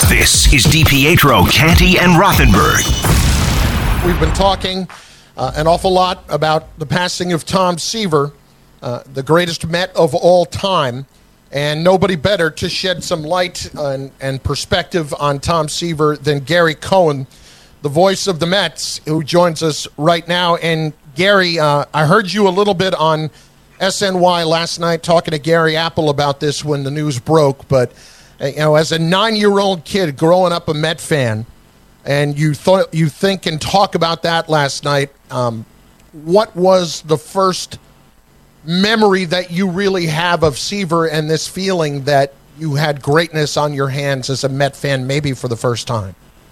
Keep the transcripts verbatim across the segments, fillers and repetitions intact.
This is DiPietro, Canty, and Rothenberg. We've been talking uh, an awful lot about the passing of Tom Seaver, uh, the greatest Met of all time, and nobody better to shed some light and, and perspective on Tom Seaver than Gary Cohen, the voice of the Mets, who joins us right now. And Gary, uh, I heard you a little bit on S N Y last night talking to Gary Apple about this when the news broke, but you know, as a nine-year-old kid growing up a Met fan, and you thought you think and talk about that last night, um, what was the first memory that you really have of Seaver and this feeling that you had greatness on your hands as a Met fan, maybe for the first time?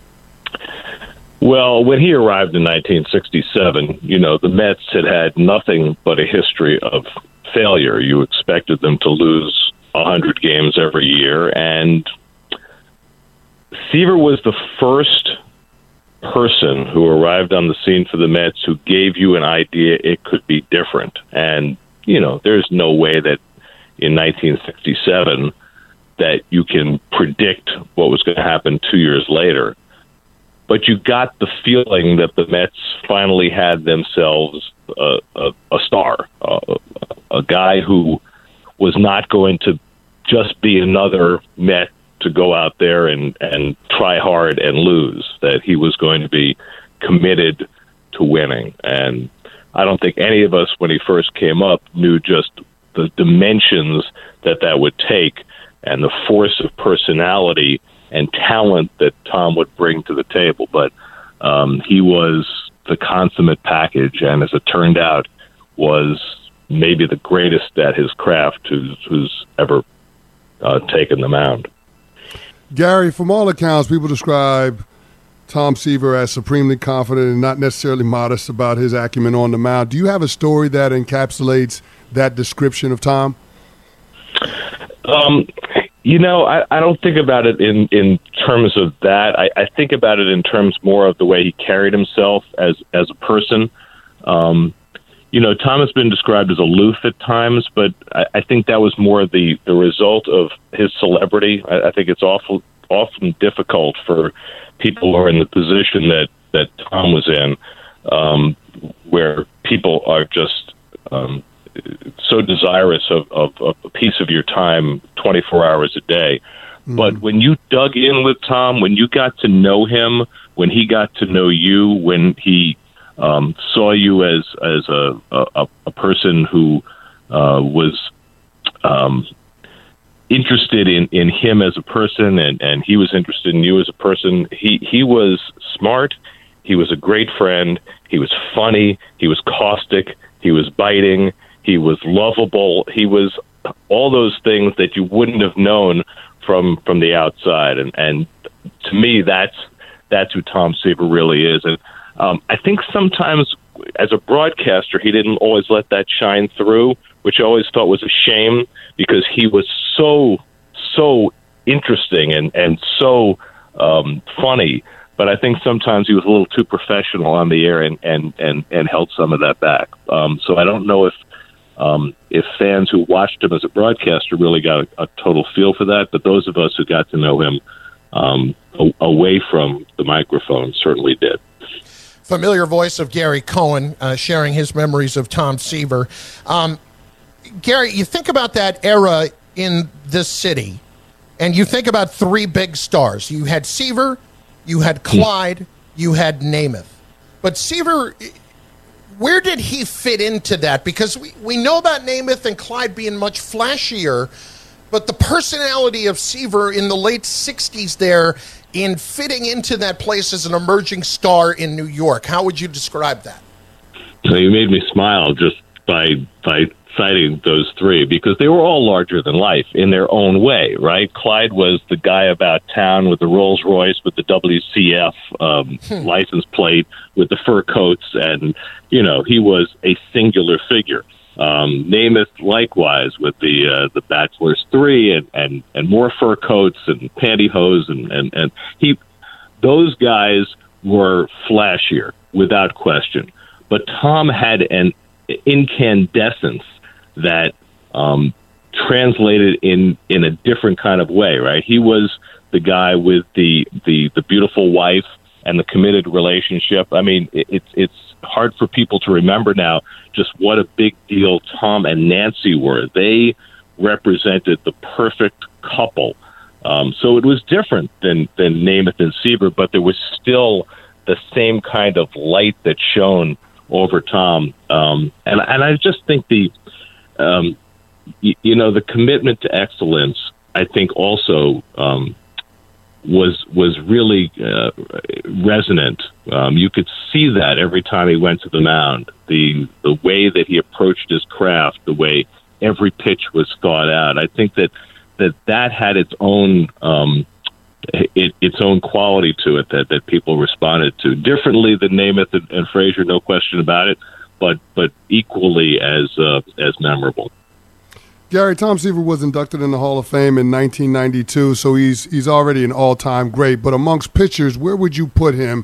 Well, when he arrived in nineteen sixty-seven, you know, the Mets had had nothing but a history of failure. You expected them to lose one hundred games every year, and Seaver was the first person who arrived on the scene for the Mets who gave you an idea it could be different. And, you know, there's no way that in nineteen sixty-seven that you can predict what was going to happen two years later. But you got the feeling that the Mets finally had themselves a, a, a star, a, a guy who was not going to just be another Met to go out there and, and try hard and lose, that he was going to be committed to winning. And I don't think any of us, when he first came up, knew just the dimensions that that would take and the force of personality and talent that Tom would bring to the table. But um, he was the consummate package, and as it turned out, was maybe the greatest at his craft who's, who's ever uh, taken the mound. Gary, from all accounts, people describe Tom Seaver as supremely confident and not necessarily modest about his acumen on the mound. Do you have a story that encapsulates that description of Tom? Um, you know, I, I don't think about it in, in terms of that. I, I think about it in terms more of the way he carried himself as, as a person. Um, you know, Tom has been described as aloof at times, but I, I think that was more the, the result of his celebrity. I, I think it's awful, often difficult for people who are in the position that, that Tom was in, um, where people are just um, so desirous of, of, of a piece of your time twenty-four hours a day. Mm-hmm. But when you dug in with Tom, when you got to know him, when he got to know you, when he um, saw you as as a, a, a person who uh, was um, interested in, in him as a person, and, and he was interested in you as a person, he, he was smart, he was a great friend, he was funny, he was caustic, he was biting, he was lovable, he was all those things that you wouldn't have known from from the outside. And, and to me, that's that's who Tom Seaver really is. And um, I think sometimes as a broadcaster, he didn't always let that shine through, which I always thought was a shame, because he was so, so interesting and, and so um, funny. But I think sometimes he was a little too professional on the air and, and, and, and held some of that back. Um, so I don't know if um, if fans who watched him as a broadcaster really got a, a total feel for that, but those of us who got to know him um, a, away from the microphone certainly did. Familiar voice of Gary Cohen, uh, sharing his memories of Tom Seaver. Um, Gary, you think about that era in this city, and you think about three big stars. You had Seaver, you had Clyde, you had Namath. But Seaver, where did he fit into that? Because we, we know about Namath and Clyde being much flashier, but the personality of Seaver in the late sixties there in fitting into that place as an emerging star in New York, how would you describe that? So you made me smile just by by citing those three, because they were all larger than life in their own way, right? Clyde was the guy about town with the Rolls Royce, with the W C F um, hmm. license plate, with the fur coats, and, you know, he was a singular figure. Um, Namath, likewise, with the uh, the Bachelor's Three and, and, and more fur coats and pantyhose, and, and, and he, those guys were flashier, without question. But Tom had an incandescence that um, translated in, in a different kind of way, right? He was the the guy with the, the, the beautiful wife and the committed relationship. I mean, it, it's it's hard for people to remember now just what a big deal Tom and Nancy were. They represented the perfect couple. Um, so it was different than, than Namath and Seaver, but there was still the same kind of light that shone over Tom. Um, and, and I just think the, um, y- you know, the commitment to excellence, I think also um, was was really uh, resonant. Um, you could see that every time he went to the mound, the the way that he approached his craft, the way every pitch was thought out. I think that that, that had its own um, it, its own quality to it that, that people responded to differently than Namath and, and Frazier, no question about it, but but equally as uh, as memorable. Gary, Tom Seaver was inducted in the Hall of Fame in nineteen ninety-two, so he's he's already an all-time great. But amongst pitchers, where would you put him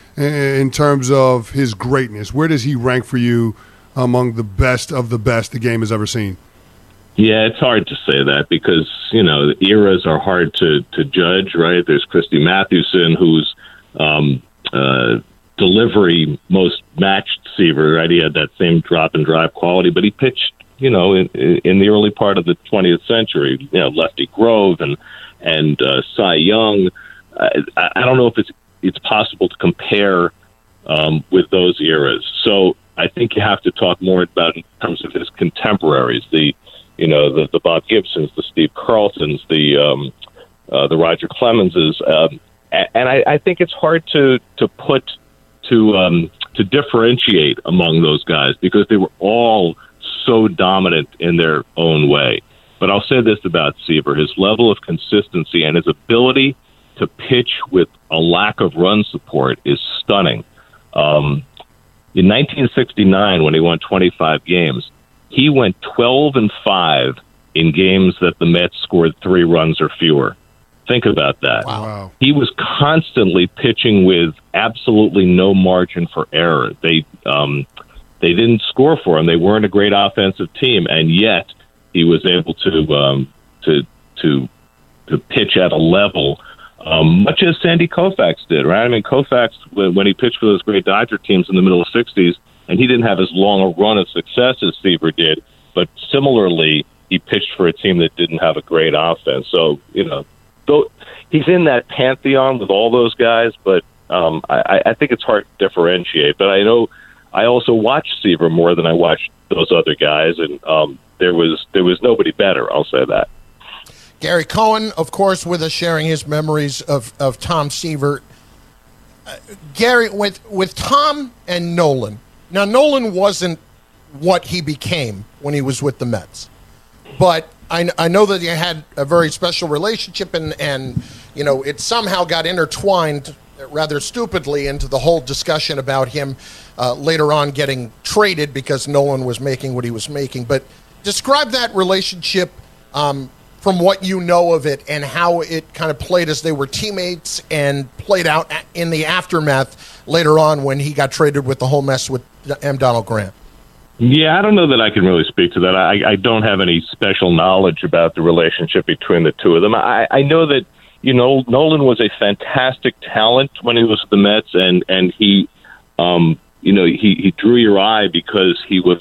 in terms of his greatness? Where does he rank for you among the best of the best the game has ever seen? Yeah, it's hard to say that because, you know, the eras are hard to, to judge, right? There's Christy Mathewson, whose um, uh, delivery most matched Seaver, right? He had that same drop and drive quality, but he pitched, you know, in, in the early part of the twentieth century, you know, Lefty Grove and and uh, Cy Young. I, I don't know if it's it's possible to compare um, with those eras. So I think you have to talk more about in terms of his contemporaries, the you know the, the Bob Gibsons, the Steve Carltons, the um, uh, the Roger Clemenses, um, and I, I think it's hard to to put to um, to differentiate among those guys because they were all so dominant in their own way. But I'll say this about Seaver, his level of consistency and his ability to pitch with a lack of run support is stunning. Um, in nineteen sixty-nine, when he won twenty-five games, he went twelve and five in games that the Mets scored three runs or fewer. Think about that. Wow. He was constantly pitching with absolutely no margin for error. They, um, They didn't score for him. They weren't a great offensive team, and yet he was able to um, to to to pitch at a level um, much as Sandy Koufax did. Right? I mean, Koufax when he pitched for those great Dodger teams in the middle of the sixties, and he didn't have as long a run of success as Seaver did, but similarly, he pitched for a team that didn't have a great offense. So you know, though he's in that pantheon with all those guys, but um, I, I think it's hard to differentiate. But I know. I also watched Seaver more than I watched those other guys, and um, there was there was nobody better. I'll say that. Gary Cohen, of course, with us sharing his memories of, of Tom Seaver. Uh, Gary, with with Tom and Nolan. Now, Nolan wasn't what he became when he was with the Mets, but I, I know that he had a very special relationship, and and you know it somehow got intertwined rather stupidly into the whole discussion about him uh, later on getting traded because Nolan was making what he was making. But describe that relationship um, from what you know of it and how it kind of played as they were teammates and played out in the aftermath later on when he got traded with the whole mess with M. Donald Graham. Yeah, I don't know that I can really speak to that. I, I don't have any special knowledge about the relationship between the two of them. I, I know that You know, Nolan was a fantastic talent when he was with the Mets, and and he, um, you know, he, he drew your eye because he was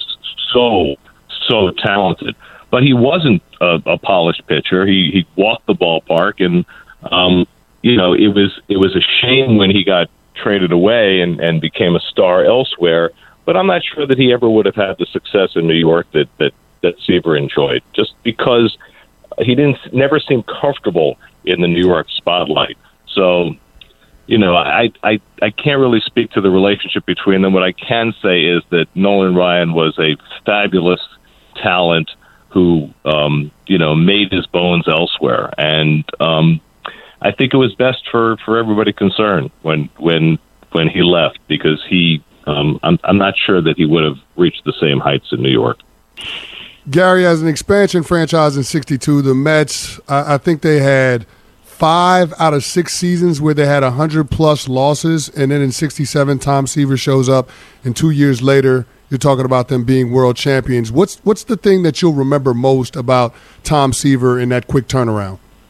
so so talented. But he wasn't a, a polished pitcher. He he walked the ballpark, and um, you know, it was it was a shame when he got traded away and, and became a star elsewhere. But I'm not sure that he ever would have had the success in New York that that that Seaver enjoyed, just because he didn't never seem comfortable in the New York spotlight. So, you know, I, I I can't really speak to the relationship between them. What I can say is that Nolan Ryan was a fabulous talent who, um, you know, made his bones elsewhere. And um, I think it was best for, for everybody concerned when when when he left, because he, um, I'm, I'm not sure that he would have reached the same heights in New York. Gary, as an expansion franchise in sixty-two, the Mets, I, I think they had five out of six seasons where they had one hundred plus losses. And then in sixty-seven, Tom Seaver shows up. And two years later, you're talking about them being world champions. What's what's the thing that you'll remember most about Tom Seaver in that quick turnaround?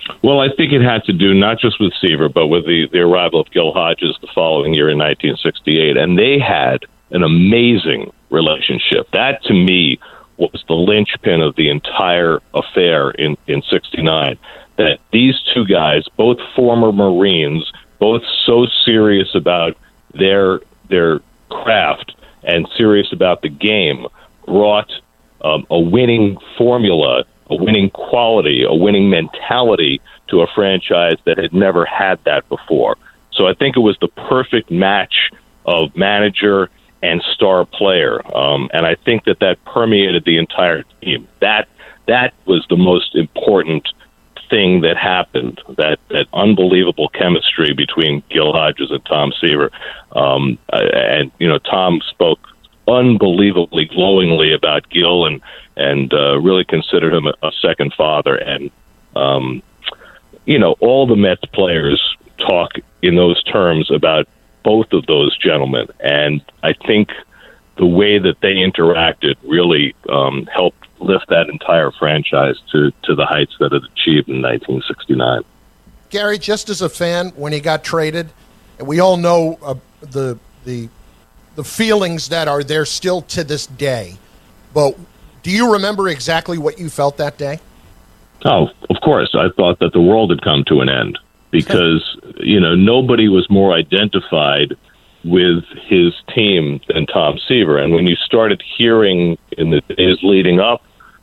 Well, I think it had to do not just with Seaver, but with the, the arrival of Gil Hodges the following year in nineteen sixty-eight. And they had an amazing relationship. That, to me, was the linchpin of the entire affair in, in sixty-nine. That these two guys, both former Marines, both so serious about their their craft and serious about the game, brought um, a winning formula, a winning quality, a winning mentality to a franchise that had never had that before. So I think it was the perfect match of manager and star player, um, and I think that that permeated the entire team. That that was the most important thing that happened, that, that unbelievable chemistry between Gil Hodges and Tom Seaver. Um, and, you know, Tom spoke unbelievably glowingly about Gil and, and uh, really considered him a, a second father. And, um, you know, all the Mets players talk in those terms about both of those gentlemen. And I think the way that they interacted really um, helped lift that entire franchise to, to the heights that it achieved in nineteen sixty-nine. Gary, just as a fan, when he got traded, and we all know uh, the the the feelings that are there still to this day, but do you remember exactly what you felt that day? Oh, of course. I thought that the world had come to an end because, you know, nobody was more identified with his team than Tom Seaver. And when you started hearing in the days leading up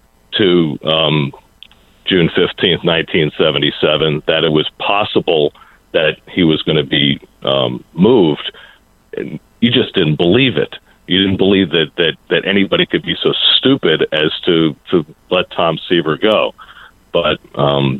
to um, June fifteenth, nineteen seventy-seven, that it was possible that he was going to be um, moved, and you just didn't believe it. You didn't believe that, that, that anybody could be so stupid as to, to let Tom Seaver go. But um,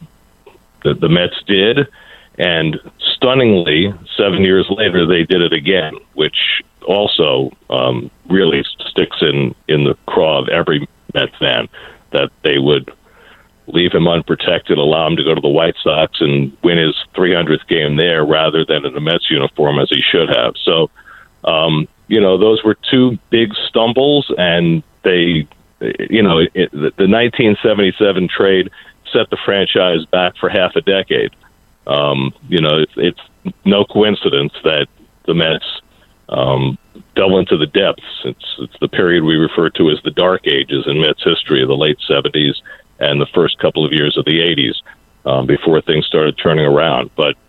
the, the Mets did, and stunningly, seven years later, they did it again, which also um, really sticks in, in the craw of every Met fan, that they would leave him unprotected, allow him to go to the White Sox and win his three hundredth game there rather than in the Mets uniform as he should have. So, um, you know, those were two big stumbles, and they, you know, it, the nineteen seventy-seven trade set the franchise back for half a decade. Um, you know, it's, it's no coincidence that the Mets um, delve into the depths. It's, it's the period we refer to as the dark ages in Mets history, the late seventies and the first couple of years of the eighties, um, before things started turning around. But,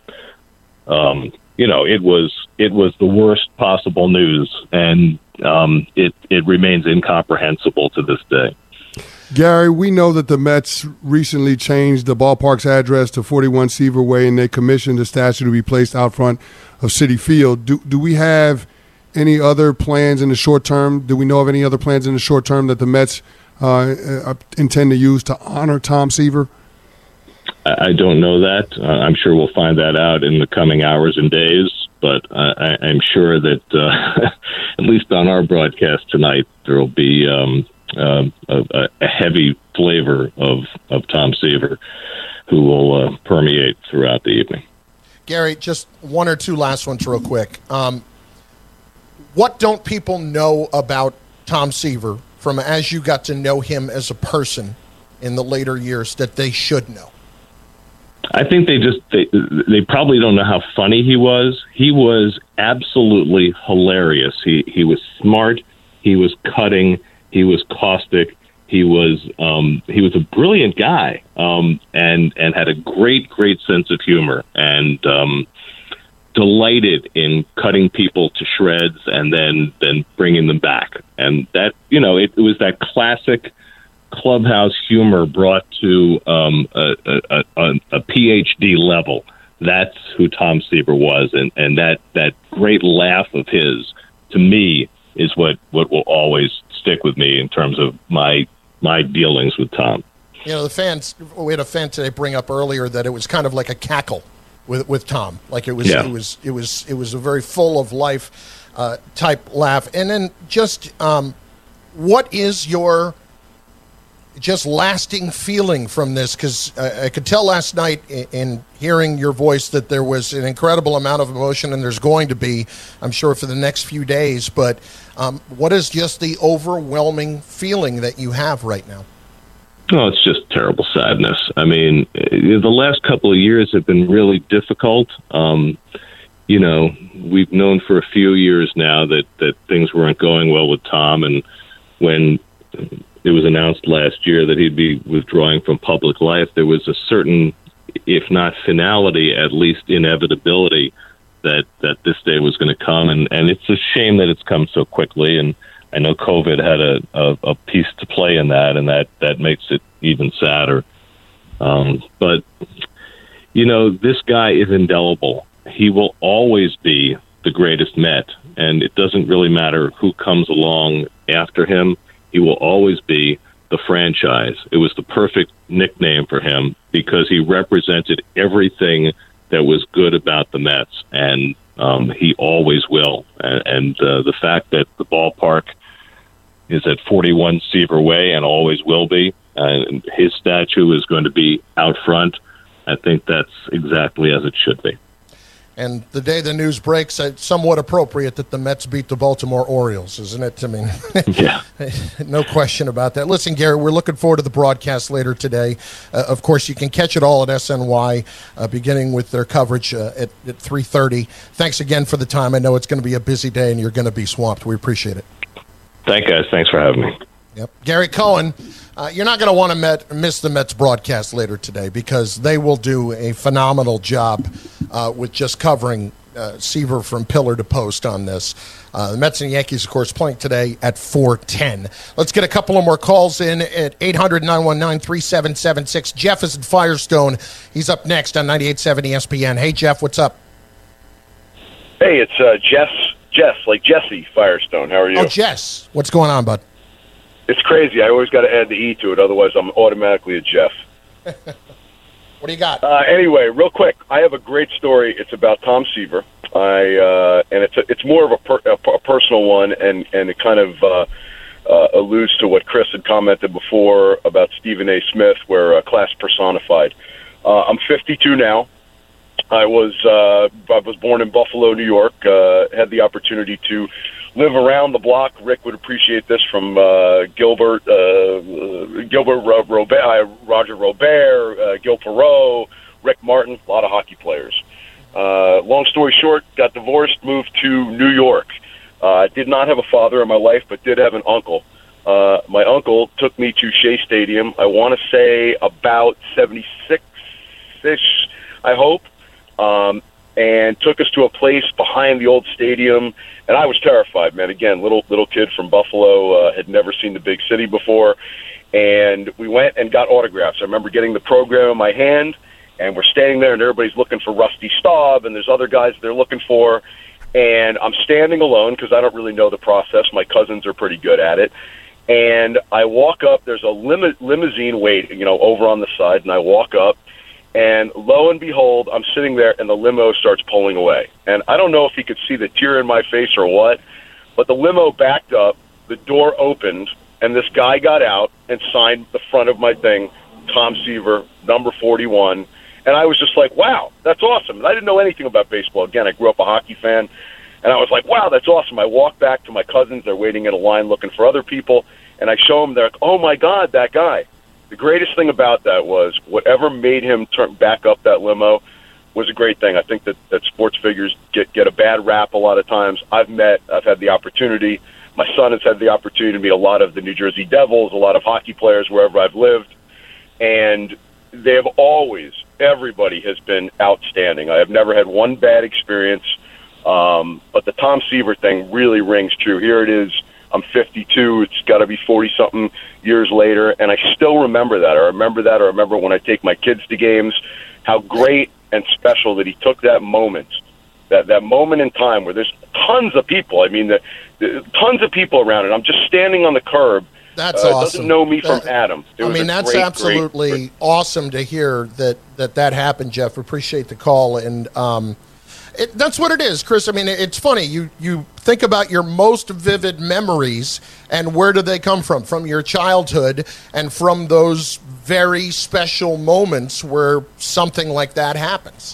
um, you know, it was it was the worst possible news, and um, it, it remains incomprehensible to this day. Gary, we know that the Mets recently changed the ballpark's address to forty-one Seaver Way, and they commissioned a statue to be placed out front of Citi Field. Do do we have any other plans in the short term? Do we know of any other plans in the short term that the Mets uh, intend to use to honor Tom Seaver? I don't know that. Uh, I'm sure we'll find that out in the coming hours and days, but uh, I, I'm sure that uh, at least on our broadcast tonight, there will be um, Um, a, a heavy flavor of, of Tom Seaver, who will uh, permeate throughout the evening. Gary, just one or two last ones real quick. Um, what don't people know about Tom Seaver from as you got to know him as a person in the later years that they should know? I think they just they, they probably don't know how funny he was. He was absolutely hilarious. He he was smart. He was cutting. He was caustic. He was um, he was a brilliant guy, um, and and had a great great sense of humor, and um, delighted in cutting people to shreds and then then bringing them back. And that, you know, it, it was that classic clubhouse humor brought to um, a, a, a, a P H D level. That's who Tom Seaver was, and, and that, that great laugh of his, to me, is what, what will always stick with me in terms of my my dealings with Tom. You know, the fans, we had a fan today bring up earlier that it was kind of like a cackle with with Tom. Like it was, yeah. it was, it was, it was a very full of life uh, type laugh. And then just um, what is your just lasting feeling from this? Because I, I could tell last night in, in hearing your voice that there was an incredible amount of emotion, and there's going to be, I'm sure, for the next few days. But um, what is just the overwhelming feeling that you have right now? Oh, it's just terrible sadness. I mean, the last couple of years have been really difficult. Um, you know, we've known for a few years now that, that things weren't going well with Tom, and when it was announced last year that he'd be withdrawing from public life, there was a certain, if not finality, at least inevitability that, that this day was going to come. And, and it's a shame that it's come so quickly. And I know COVID had a, a, a piece to play in that, and that, that makes it even sadder. Um, but, you know, this guy is indelible. He will always be the greatest Met, and it doesn't really matter who comes along after him. He will always be the franchise. It was the perfect nickname for him because he represented everything that was good about the Mets, and um, he always will. And, and uh, the fact that the ballpark is at forty-one Seaver Way and always will be, and his statue is going to be out front, I think that's exactly as it should be. And the day the news breaks, it's somewhat appropriate that the Mets beat the Baltimore Orioles, isn't it? I mean, yeah. No question about that. Listen, Gary, we're looking forward to the broadcast later today. Uh, of course, you can catch it all at S N Y, uh, beginning with their coverage uh, at, at three thirty. Thanks again for the time. I know it's going to be a busy day, and you're going to be swamped. We appreciate it. Thank you, guys. Thanks for having me. Yep. Gary Cohen, uh, you're not going to want to miss the Mets broadcast later today because they will do a phenomenal job uh, with just covering uh, Seaver from pillar to post on this. Uh, the Mets and Yankees, of course, playing today at four ten. Let's get a couple of more calls in at eight hundred, nine one nine, three seven seven six. Jeff is in Firestone. He's up next on ninety-eight point seven E S P N. Hey, Jeff, what's up? Hey, it's uh, Jess, Jess, like Jesse Firestone. How are you? Oh, Jess. What's going on, bud? It's crazy. I always got to add the E to it, otherwise I'm automatically a Jeff. What do you got? Uh, anyway, real quick, I have a great story. It's about Tom Seaver. I uh, and it's a, it's more of a, per, a, a personal one, and and it kind of uh, uh, alludes to what Chris had commented before about Stephen A. Smith, where uh, class personified. Uh, I'm fifty-two now. I was uh, I was born in Buffalo, New York. Uh, had the opportunity to live around the block. Rick would appreciate this from uh, Gilbert, uh, Gilbert Robert, uh, Roger Robert, uh, Gil Perreault, Rick Martin, a lot of hockey players. Uh, long story short, got divorced, moved to New York. I uh, did not have a father in my life, but did have an uncle. Uh, my uncle took me to Shea Stadium, I want to say about seventy-six-ish, I hope, um, and took us to a place behind the old stadium. And I was terrified, man. Again, little little kid from Buffalo, uh, had never seen the big city before. And we went and got autographs. I remember getting the program in my hand, and we're standing there, and everybody's looking for Rusty Staub, and there's other guys they're looking for. And I'm standing alone because I don't really know the process. My cousins are pretty good at it. And I walk up. There's a limo- limousine waiting, you know, over on the side, and I walk up. And lo and behold, I'm sitting there, and the limo starts pulling away. And I don't know if he could see the tear in my face or what, but the limo backed up, the door opened, and this guy got out and signed the front of my thing, Tom Seaver, number forty-one. And I was just like, wow, that's awesome. And I didn't know anything about baseball. Again, I grew up a hockey fan, and I was like, wow, that's awesome. I walk back to my cousins. They're waiting in a line looking for other people, and I show them. They're like, oh, my God, that guy. The greatest thing about that was whatever made him turn back up that limo was a great thing. I think that, that sports figures get, get a bad rap a lot of times. I've met, I've had the opportunity. My son has had the opportunity to meet a lot of the New Jersey Devils, a lot of hockey players wherever I've lived. And they have always, everybody has been outstanding. I have never had one bad experience. Um, but the Tom Seaver thing really rings true. Here it is. I'm fifty-two. It's got to be forty-something years later, and I still remember that. I remember that. I remember when I take my kids to games, how great and special that he took that moment, that that moment in time where there's tons of people. I mean, the, the, tons of people around it. I'm just standing on the curb. That's uh, awesome. Doesn't know me that, from Adam. It I mean, that's great, absolutely great, awesome to hear that that, that happened, Jeff. Appreciate the call. And um, it, that's what it is, Chris. I mean, it's funny. You, you think about your most vivid memories, and where do they come from? From your childhood and from those very special moments where something like that happens.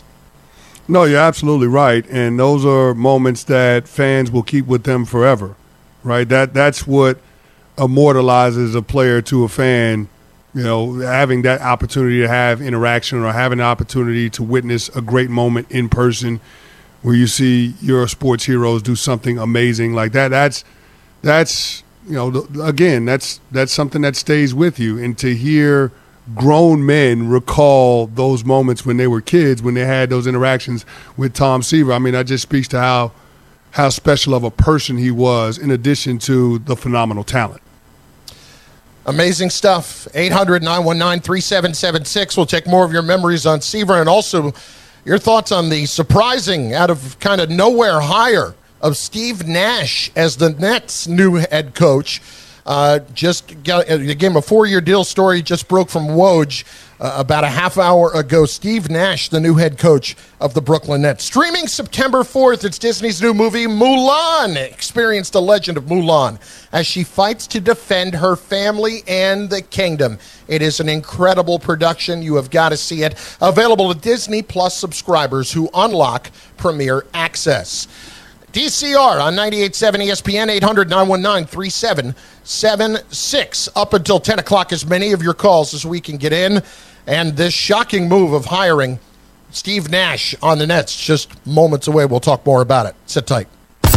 No, you're absolutely right. And those are moments that fans will keep with them forever, right? That That's what immortalizes a player to a fan you know, having that opportunity to have interaction or having the opportunity to witness a great moment in person where you see your sports heroes do something amazing like that. That's, that's you know, again, that's that's something that stays with you. And to hear grown men recall those moments when they were kids, when they had those interactions with Tom Seaver, I mean, that just speaks to how how special of a person he was in addition to the phenomenal talent. Amazing stuff. eight hundred, nine one nine, three seven seven six. We'll take more of your memories on Seaver and also your thoughts on the surprising, out of kind of nowhere hire of Steve Nash as the Nets' new head coach. Uh, just got, again, a four-year deal story just broke from Woj uh, about a half hour ago. Steve Nash, the new head coach of the Brooklyn Nets. Streaming September fourth, it's Disney's new movie, Mulan. Experience the legend of Mulan as she fights to defend her family and the kingdom. It is an incredible production. You have got to see it. Available to Disney Plus subscribers who unlock Premier Access. D C R on ninety-eight point seven E S P N, eight hundred, nine one nine, three seven seven six. Up until ten o'clock, as many of your calls as we can get in. And this shocking move of hiring Steve Nash on the Nets just moments away. We'll talk more about it. Sit tight.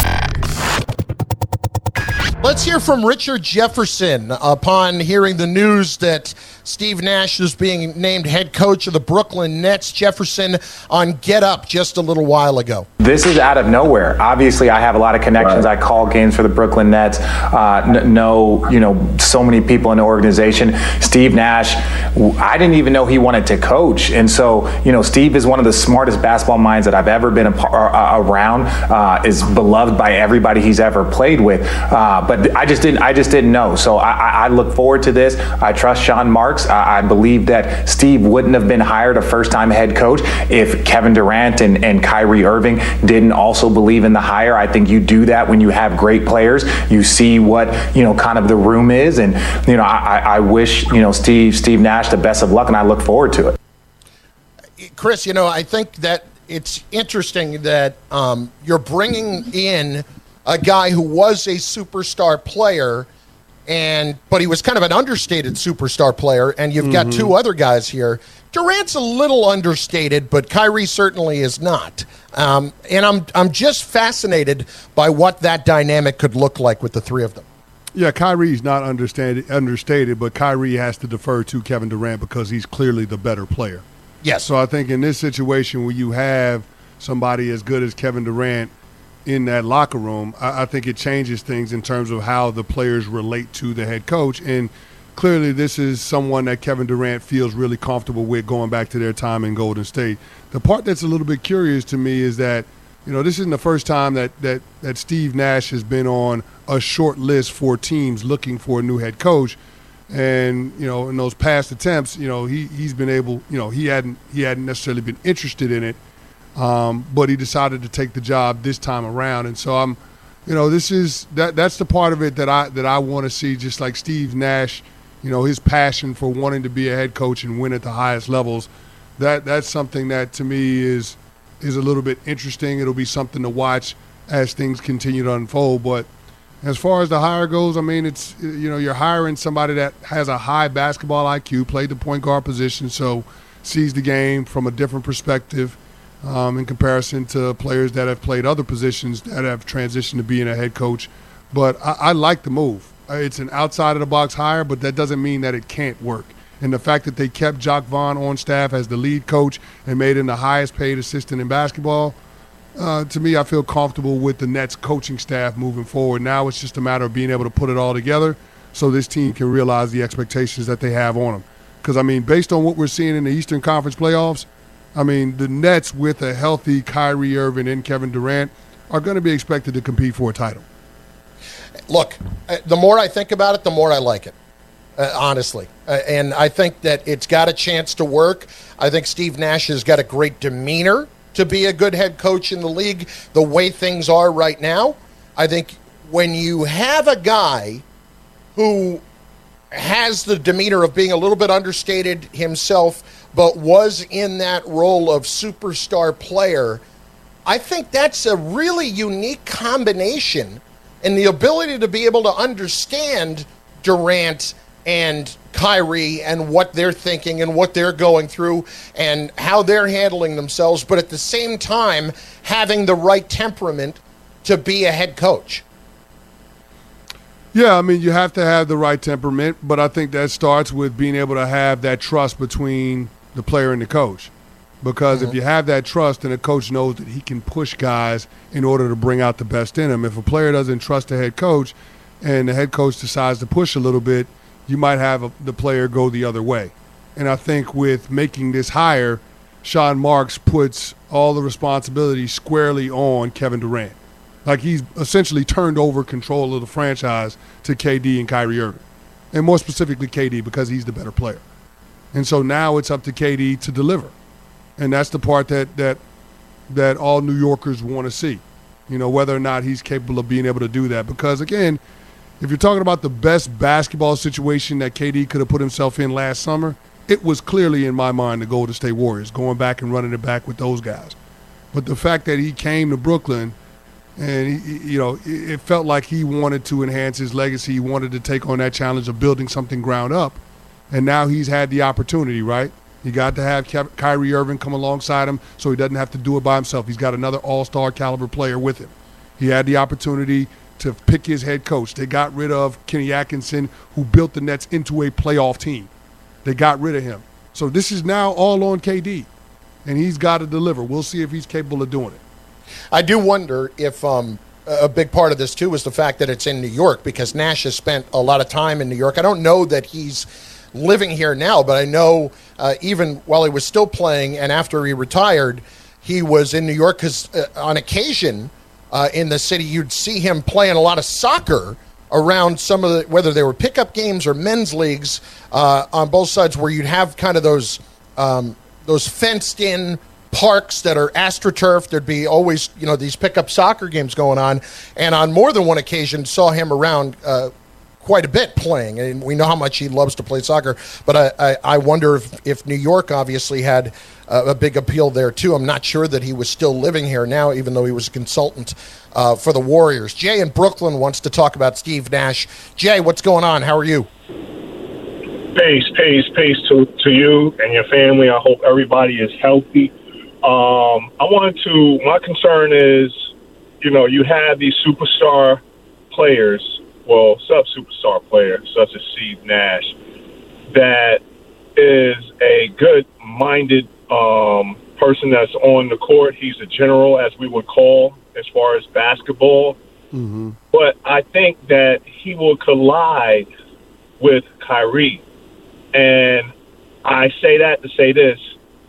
Let's hear from Richard Jefferson upon hearing the news that Steve Nash is being named head coach of the Brooklyn Nets. Jefferson on Get Up just a little while ago. This is out of nowhere. Obviously, I have a lot of connections. Right. I call games for the Brooklyn Nets. Uh, n- know, you know, so many people in the organization. Steve Nash, I didn't even know he wanted to coach. And so, you know, Steve is one of the smartest basketball minds that I've ever been a par- uh, around. Uh, is beloved by everybody he's ever played with. Uh, but I just didn't. I just didn't know. So I, I look forward to this. I trust Sean Marks. I, I believe that Steve wouldn't have been hired a first-time head coach if Kevin Durant and, and Kyrie Irving didn't also believe in the hire. I think you do that when you have great players. You see what, you know, kind of the room is. And, you know, I, I wish, you know, Steve, Steve Nash the best of luck, and I look forward to it. Chris, you know, I think that it's interesting that um, you're bringing in a guy who was a superstar player, and but he was kind of an understated superstar player, and you've got mm-hmm. two other guys here. Durant's a little understated, but Kyrie certainly is not. Um, and I'm I'm just fascinated by what that dynamic could look like with the three of them. Yeah, Kyrie's not understated, understated, but Kyrie has to defer to Kevin Durant because he's clearly the better player. Yes. So I think in this situation where you have somebody as good as Kevin Durant in that locker room, I, I think it changes things in terms of how the players relate to the head coach. And clearly this is someone that Kevin Durant feels really comfortable with going back to their time in Golden State. The part that's a little bit curious to me is that, you know, this isn't the first time that, that, that Steve Nash has been on a short list for teams looking for a new head coach. And, you know, in those past attempts, you know, he, he's been able, you know, he hadn't he hadn't necessarily been interested in it. Um, but he decided to take the job this time around, and so I'm, you know, this is that that's the part of it that I that I want to see. Just like Steve Nash, you know, his passion for wanting to be a head coach and win at the highest levels. That that's something that to me is is a little bit interesting. It'll be something to watch as things continue to unfold. But as far as the hire goes, I mean, it's, you know, you're hiring somebody that has a high basketball I Q, played the point guard position, so sees the game from a different perspective. Um, in comparison to players that have played other positions that have transitioned to being a head coach. But I, I like the move. It's an outside-of-the-box hire, but that doesn't mean that it can't work. And the fact that they kept Jacque Vaughn on staff as the lead coach and made him the highest-paid assistant in basketball, uh, to me, I feel comfortable with the Nets coaching staff moving forward. Now it's just a matter of being able to put it all together so this team can realize the expectations that they have on them. Because, I mean, based on what we're seeing in the Eastern Conference playoffs, I mean, the Nets with a healthy Kyrie Irving and Kevin Durant are going to be expected to compete for a title. Look, the more I think about it, the more I like it, uh, honestly. Uh, and I think that it's got a chance to work. I think Steve Nash has got a great demeanor to be a good head coach in the league the way things are right now. I think when you have a guy who has the demeanor of being a little bit understated himself, but was in that role of superstar player, I think that's a really unique combination, and the ability to be able to understand Durant and Kyrie and what they're thinking and what they're going through and how they're handling themselves, but at the same time having the right temperament to be a head coach? Yeah, I mean, you have to have the right temperament, but I think that starts with being able to have that trust between the player and the coach. Because mm-hmm. if you have that trust, then a coach knows that he can push guys in order to bring out the best in them. If a player doesn't trust the head coach and the head coach decides to push a little bit, you might have a, the player go the other way. And I think with making this hire, Sean Marks puts all the responsibility squarely on Kevin Durant. Like he's essentially turned over control of the franchise to K D and Kyrie Irving. And more specifically K D because he's the better player. And so now it's up to K D to deliver. And that's the part that that that all New Yorkers want to see, you know, whether or not he's capable of being able to do that. Because, again, if you're talking about the best basketball situation that K D could have put himself in last summer, it was clearly in my mind the Golden State Warriors, going back and running it back with those guys. But the fact that he came to Brooklyn and, he, you know, it felt like he wanted to enhance his legacy. He wanted to take on that challenge of building something ground up. And now he's had the opportunity, right? He got to have Ky- Kyrie Irving come alongside him so he doesn't have to do it by himself. He's got another all-star caliber player with him. He had the opportunity to pick his head coach. They got rid of Kenny Atkinson, who built the Nets into a playoff team. They got rid of him. So this is now all on K D, and he's got to deliver. We'll see if he's capable of doing it. I do wonder if um, a big part of this, too, is the fact that it's in New York, because Nash has spent a lot of time in New York. I don't know that he's living here now, but I know uh, even while he was still playing and after he retired, he was in New York because uh, on occasion uh, in the city, you'd see him playing a lot of soccer around some of the, whether they were pickup games or men's leagues uh, on both sides, where you'd have kind of those um, those fenced-in parks that are astroturf. There'd be always, you know, these pickup soccer games going on, and on more than one occasion saw him around uh, quite a bit playing, and we know how much he loves to play soccer. But I, I, I wonder if, if New York obviously had uh, a big appeal there too. I'm not sure that he was still living here now, even though he was a consultant uh, for the Warriors. Jay in Brooklyn wants to talk about Steve Nash. Jay, what's going on? How are you? Peace, peace, peace to, to you and your family. I hope everybody is healthy. Um, I wanted to, my concern is, you know, you have these superstar players, well, sub-superstar player, such as Steve Nash, that is a good-minded um, person that's on the court. He's a general, as we would call, as far as basketball. Mm-hmm. But I think that he will collide with Kyrie. And I say that to say this.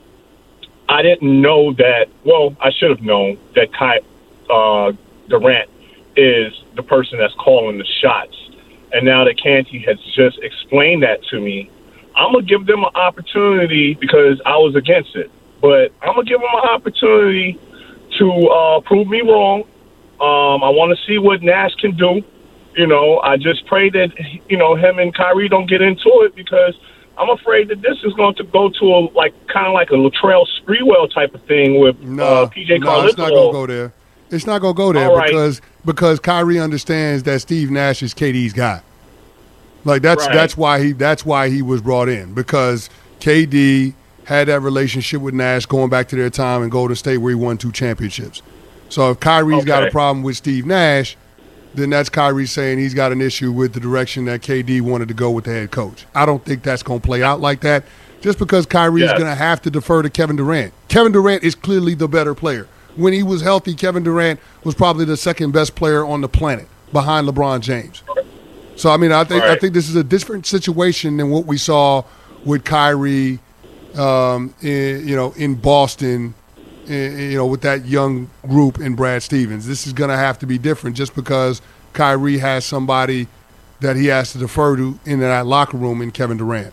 I didn't know that, well, I should have known that Ky, uh, Durant is the person that's calling the shots. And now that Canty has just explained that to me, I'm going to give them an opportunity, because I was against it. But I'm going to give them an opportunity to uh, prove me wrong. Um, I want to see what Nash can do. You know, I just pray that, you know, him and Kyrie don't get into it, because I'm afraid that this is going to go to a, like, kind of like a Latrell Sprewell type of thing with no, uh, P J no, Carlito. it's not going to go there. It's not going to go there All right. because because Kyrie understands that Steve Nash is K D's guy. Like that's Right. that's why he that's why he was brought in, because K D had that relationship with Nash going back to their time in Golden State where he won two championships. So if Kyrie's got a Okay. problem with Steve Nash, then that's Kyrie saying he's got an issue with the direction that K D wanted to go with the head coach. I don't think that's going to play out like that, just because Kyrie is Yes. going to have to defer to Kevin Durant. Kevin Durant is clearly the better player. When he was healthy, Kevin Durant was probably the second best player on the planet behind LeBron James. So, I mean, I think I Right. think this is a different situation than what we saw with Kyrie, um, in, you know, in Boston, in, you know, with that young group in Brad Stevens. This is going to have to be different, just because Kyrie has somebody that he has to defer to in that locker room in Kevin Durant.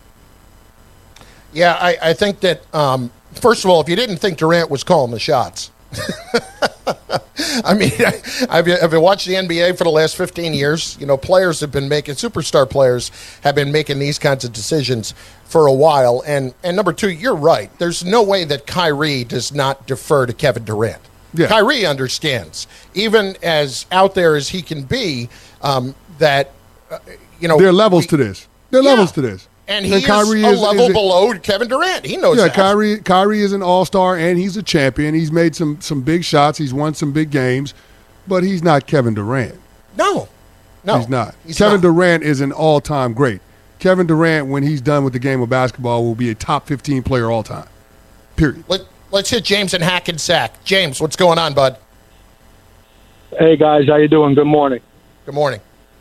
Yeah, I, I think that, um, first of all, if you didn't think Durant was calling the shots, I mean, I've, I've been watching the N B A for the last fifteen years. You know, players have been making, superstar players have been making these kinds of decisions for a while. And, and number two, you're right. There's no way that Kyrie does not defer to Kevin Durant. Yeah. Kyrie understands, even as out there as he can be, um, that, uh, you know. There are levels we- to this. There are Yeah. levels to this. And he And is Kyrie a is- level is- below Kevin Durant. He knows Yeah, that. Kyrie Kyrie is an all-star, and he's a champion. He's made some some big shots. He's won some big games, but he's not Kevin Durant. No. No. He's not. He's Kevin not. Durant is an all-time great. Kevin Durant, when he's done with the game of basketball, will be a top fifteen player all time. Period. Let, let's hit James in Hackensack. James, what's going on, bud? Hey, guys. How you doing? Good morning. Good morning.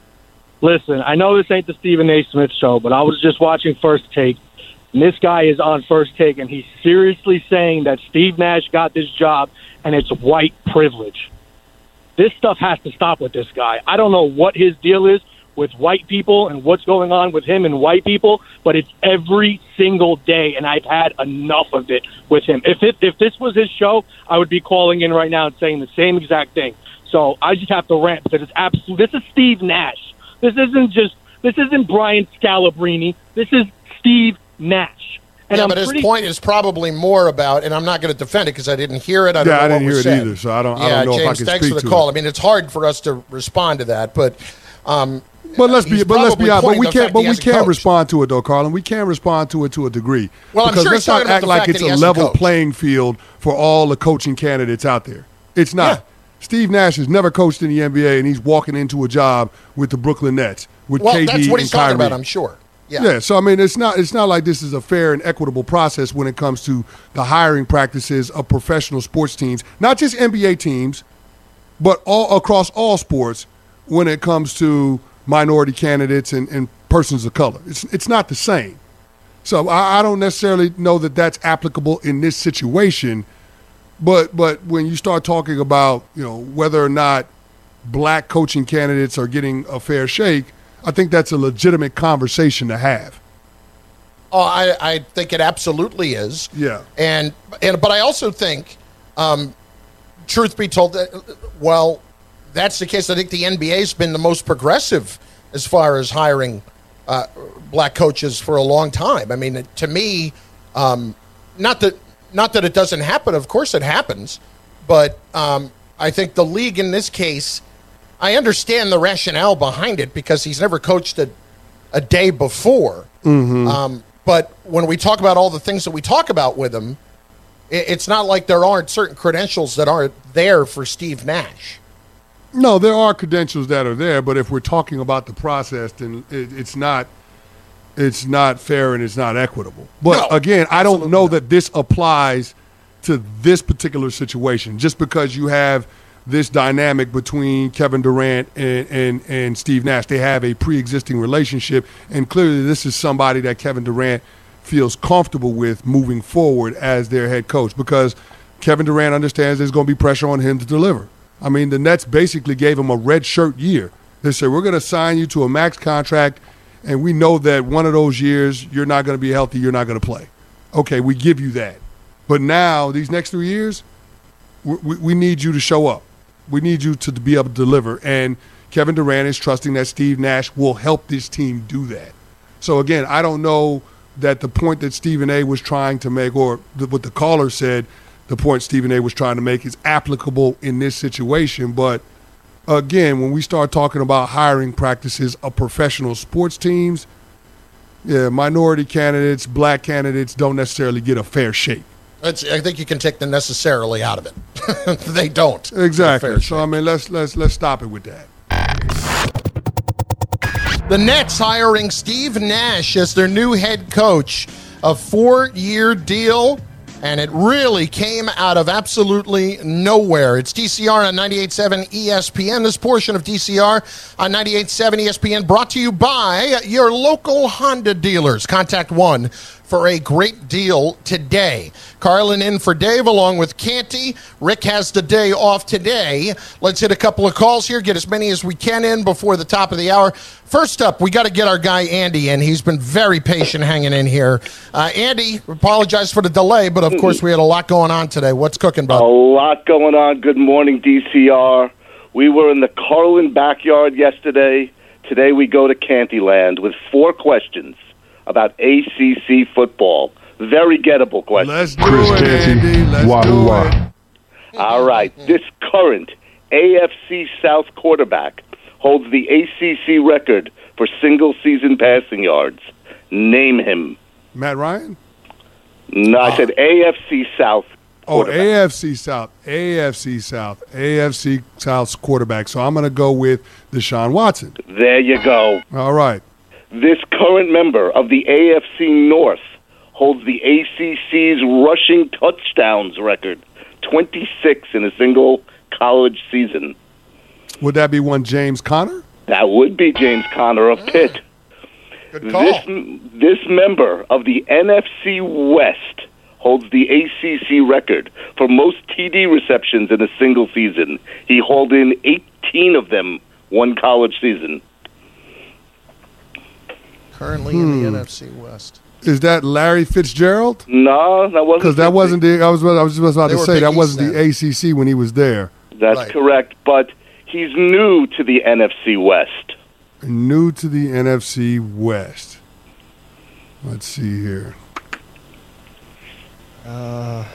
Listen, I know this ain't the Stephen A. Smith show, but I was just watching First Take, and this guy is on First Take, and he's seriously saying that Steve Nash got this job, and it's white privilege. This stuff has to stop with this guy. I don't know what his deal is with white people and what's going on with him and white people, but it's every single day, and I've had enough of it with him. If it, if this was his show, I would be calling in right now and saying the same exact thing. So I just have to rant because it's absolute. This is Steve Nash. This isn't just. This isn't Brian Scalabrine. This is Steve Nash. And yeah, I'm but his pretty, point is probably more about, and I'm not going to defend it because I didn't hear it. I don't Yeah, know I didn't what hear was it said. either, so I don't- I Yeah, don't know if I James, can thanks speak for the to call. it. I mean, it's hard for us to respond to that, but um, But let's be, he's but let's be probably honest. But pointing we the can't, fact but he we hasn't can't coached. respond to it though, Carlin. We can respond to it to a degree. Well, I'm because sure let's he's talking not about act the like fact it's that he a hasn't level coached. playing field for all the coaching candidates out there. It's not. Yeah. Steve Nash has never coached in the N B A, and he's walking into a job with the Brooklyn Nets with well, K D that's what he's and Kyrie. talking about, I'm sure. Yeah. Yeah, so I mean, it's not it's not like this is a fair and equitable process when it comes to the hiring practices of professional sports teams, not just N B A teams, but all across all sports when it comes to minority candidates and, and persons of color. It's it's not the same. So I, I don't necessarily know that that's applicable in this situation, but but when you start talking about, you know, whether or not black coaching candidates are getting a fair shake, I think that's a legitimate conversation to have. Oh, I, I think it absolutely is. Yeah. And and but I also think, um, truth be told, that well, that's the case. I think the N B A's been the most progressive as far as hiring uh, black coaches for a long time. I mean, to me, um, not that not that it doesn't happen. Of course, it happens, but um, I think the league in this case, I understand the rationale behind it because he's never coached a, a day before. Mm-hmm. Um, but when we talk about all the things that we talk about with him, it, it's not like there aren't certain credentials that aren't there for Steve Nash. No, there are credentials that are there, but if we're talking about the process, then it, it's not it's not fair and it's not equitable. But No, again, I don't absolutely know not. that this applies to this particular situation. Just because you have this dynamic between Kevin Durant and, and, and Steve Nash, they have a pre-existing relationship, and clearly this is somebody that Kevin Durant feels comfortable with moving forward as their head coach, because Kevin Durant understands there's going to be pressure on him to deliver. I mean, the Nets basically gave him a red shirt year. They said, we're going to sign you to a max contract, and we know that one of those years you're not going to be healthy, you're not going to play. Okay, we give you that. But now, these next three years, we, we, we need you to show up. We need you to be able to deliver. And Kevin Durant is trusting that Steve Nash will help this team do that. So, again, I don't know that the point that Stephen A. was trying to make, or the, what the caller said, the point Stephen A. was trying to make is applicable in this situation. But, again, when we start talking about hiring practices of professional sports teams, yeah, minority candidates, black candidates don't necessarily get a fair shake. It's, I think you can take the necessarily out of it. They don't. Exactly. Fair So I mean, let's let's let's stop it with that. The Nets hiring Steve Nash as their new head coach, a four-year deal, and it really came out of absolutely nowhere. It's D C R on ninety-eight point seven E S P N. This portion of D C R on ninety-eight point seven E S P N brought to you by your local Honda dealers. Contact one for a great deal today. Carlin in for Dave along with Canty. Rick has the day off today. Let's hit a couple of calls here, get as many as we can in before the top of the hour. First up, we got to get our guy Andy in. He's been very patient hanging in here. Uh, Andy, apologize for the delay, but of course we had a lot going on today. What's cooking, bud? A lot going on. Good morning, D C R. We were in the Carlin backyard yesterday. Today we go to Cantyland with four questions about A C C football. Very gettable questions. Let's do it, Andy. Let's Wah, do wah. it. All right. This current A F C South quarterback holds the A C C record for single-season passing yards? Name him. Matt Ryan? No, I said A F C South. Oh, A F C South, A F C South, A F C South's quarterback. So I'm going to go with Deshaun Watson. There you go. All right. This current member of the A F C North holds the A C C's rushing touchdowns record, twenty-six in a single college season. Would that be one James Conner? That would be James Conner of Pitt. Good call. This, this member of the N F C West holds the A C C record for most T D receptions in a single season. He hauled in eighteen of them one college season. Currently in the N F C West. Is that Larry Fitzgerald? No, that wasn't. Because that wasn't the. I was. I was just about They to were say Big that East wasn't the then. A C C when he was there. That's Right. correct, but he's new to the N F C West. New to the N F C West. Let's see here. Uh,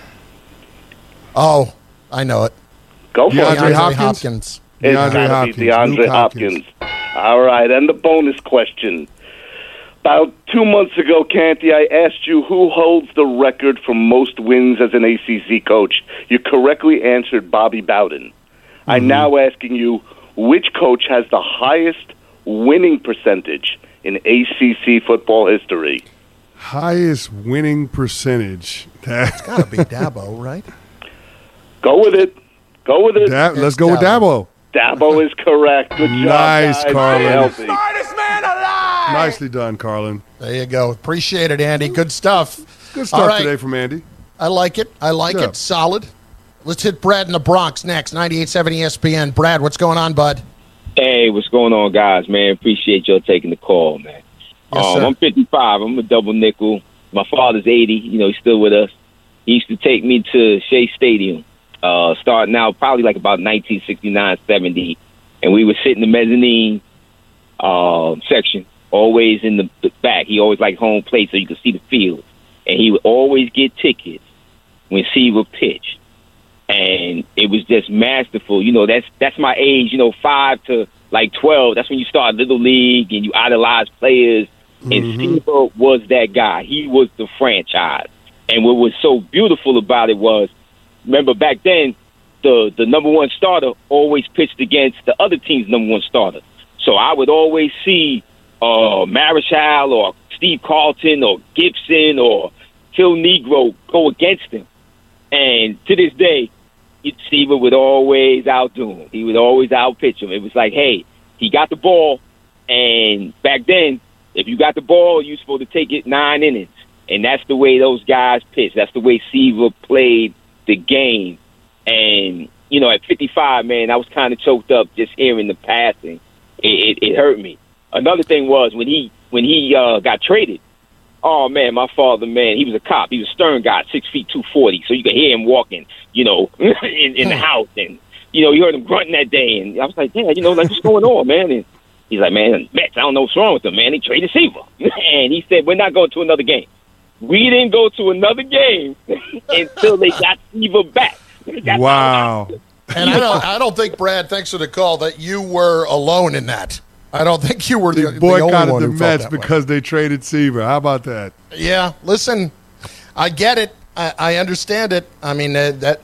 oh, I know it. Go for DeAndre it. Hopkins? Hopkins. It's DeAndre gotta Hopkins. be DeAndre Luke Hopkins. All right, and the bonus question. About two months ago, Canty, I asked you who holds the record for most wins as an A C C coach. You correctly answered Bobby Bowden. Mm-hmm. I'm now asking you which coach has the highest winning percentage in A C C football history. Highest winning percentage. It's got to be Dabo, right? Go with it. Go with it. Dab, let's It's go with Dabo. Dabo. Dabo is correct. Good job, Nice, guys. Carlin. Stay healthy. Nicely done, Carlin. There you go. Appreciate it, Andy. Good stuff. Good stuff All right. today from Andy. I like it. I like Yeah. it. Solid. Let's hit Brad in the Bronx next. ninety-eight point seven E S P N. Brad, what's going on, bud? Hey, what's going on, guys, man? Appreciate y'all taking the call, man. Yes, um, sir. I'm fifty-five. I'm a double nickel. My father's eighty. You know, he's still with us. He used to take me to Shea Stadium, uh, starting out probably like about nineteen sixty-nine, seventy, and we would sit in the mezzanine uh, section, always in the, the back. He always liked home plate so you could see the field. And he would always get tickets when Seaver pitched. And it was just masterful. You know, that's that's my age, you know, five to like twelve. That's when you start Little League and you idolize players. And Mm-hmm. Seaver was that guy. He was the franchise. And what was so beautiful about it was, remember back then, the, the number one starter always pitched against the other team's number one starter. So I would always see uh, Marichal or Steve Carlton or Gibson or Phil Negro go against him. And to this day, Seaver would always outdo him. He would always outpitch him. It was like, hey, he got the ball, and back then, if you got the ball, you're supposed to take it nine innings. And that's the way those guys pitched. That's the way Seaver played the game. And, you know, at fifty-five, man, I was kind of choked up just hearing the passing. It, it, it hurt me. Another thing was when he when he uh, got traded, oh, man, my father, man, he was a cop. He was a stern guy, six feet, two forty. So you could hear him walking, you know, in, in the house. And, you know, you heard him grunting that day. And I was like, yeah, you know, like, what's going on, man? And he's like, man, Mets, I don't know what's wrong with them, man. They traded Seaver. And he said, we're not going to another game. We didn't go to another game until they got Seaver back. That's Wow. And I don't, I don't think, Brad, thanks for the call, that you were alone in that. I don't think you were the, They the only boycotted one the who felt Mets that way. because they traded Seaver. How about that? Yeah, listen, I get it. I, I understand it. I mean, uh, that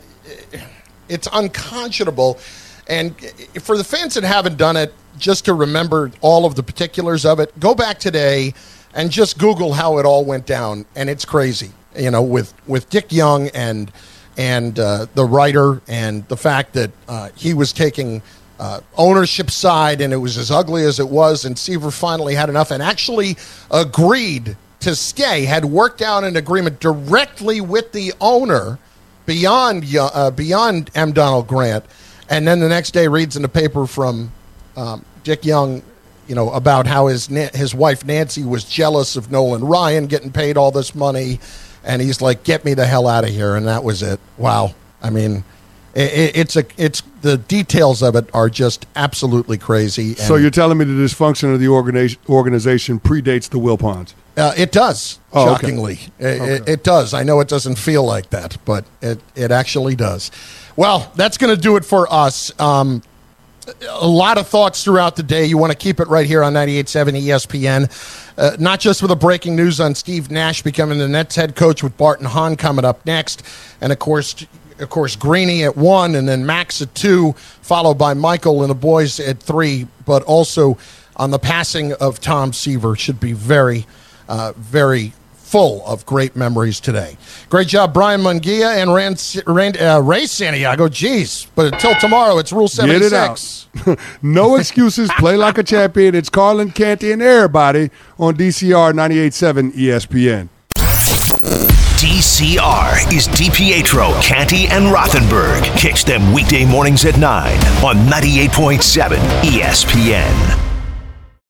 it's unconscionable. And for the fans that haven't done it, just to remember all of the particulars of it, go back today and just Google how it all went down. And it's crazy, you know, with, with Dick Young and and uh, the writer, and the fact that uh, he was taking uh, ownership side, and it was as ugly as it was, and Seaver finally had enough and actually agreed to stay, had worked out an agreement directly with the owner beyond uh, beyond M. Donald Grant, and then the next day reads in the paper from um, Dick Young, you know, about how his his wife Nancy was jealous of Nolan Ryan getting paid all this money. And he's like, "Get me the hell out of here," and that was it. Wow, I mean, it, it's a, it's the details of it are just absolutely crazy. And, So you're telling me the dysfunction of the organization, organization predates the Wilpons? uh, it does, Oh, okay. shockingly, It, it, it does. I know it doesn't feel like that, but it it actually does. Well, that's going to do it for us. Um, a lot of thoughts throughout the day. You want to keep it right here on ninety-eight point seven E S P N. Uh, not just with the breaking news on Steve Nash becoming the Nets head coach with Barton Hahn coming up next. And, of course, of course, Greeny at one and then Max at two, followed by Michael and the boys at three. But also on the passing of Tom Seaver should be very, uh, very full of great memories today. Great job, Brian Munguia and Rand, Rand, uh, Ray Santiago. Jeez. But until tomorrow, it's Rule seventy-six. Get it out. No excuses. Play like a champion. It's Carlin, Canty, and everybody on D C R ninety-eight point seven E S P N. D C R is DiPietro, Canty, and Rothenberg. Catch them weekday mornings at nine on ninety-eight point seven E S P N.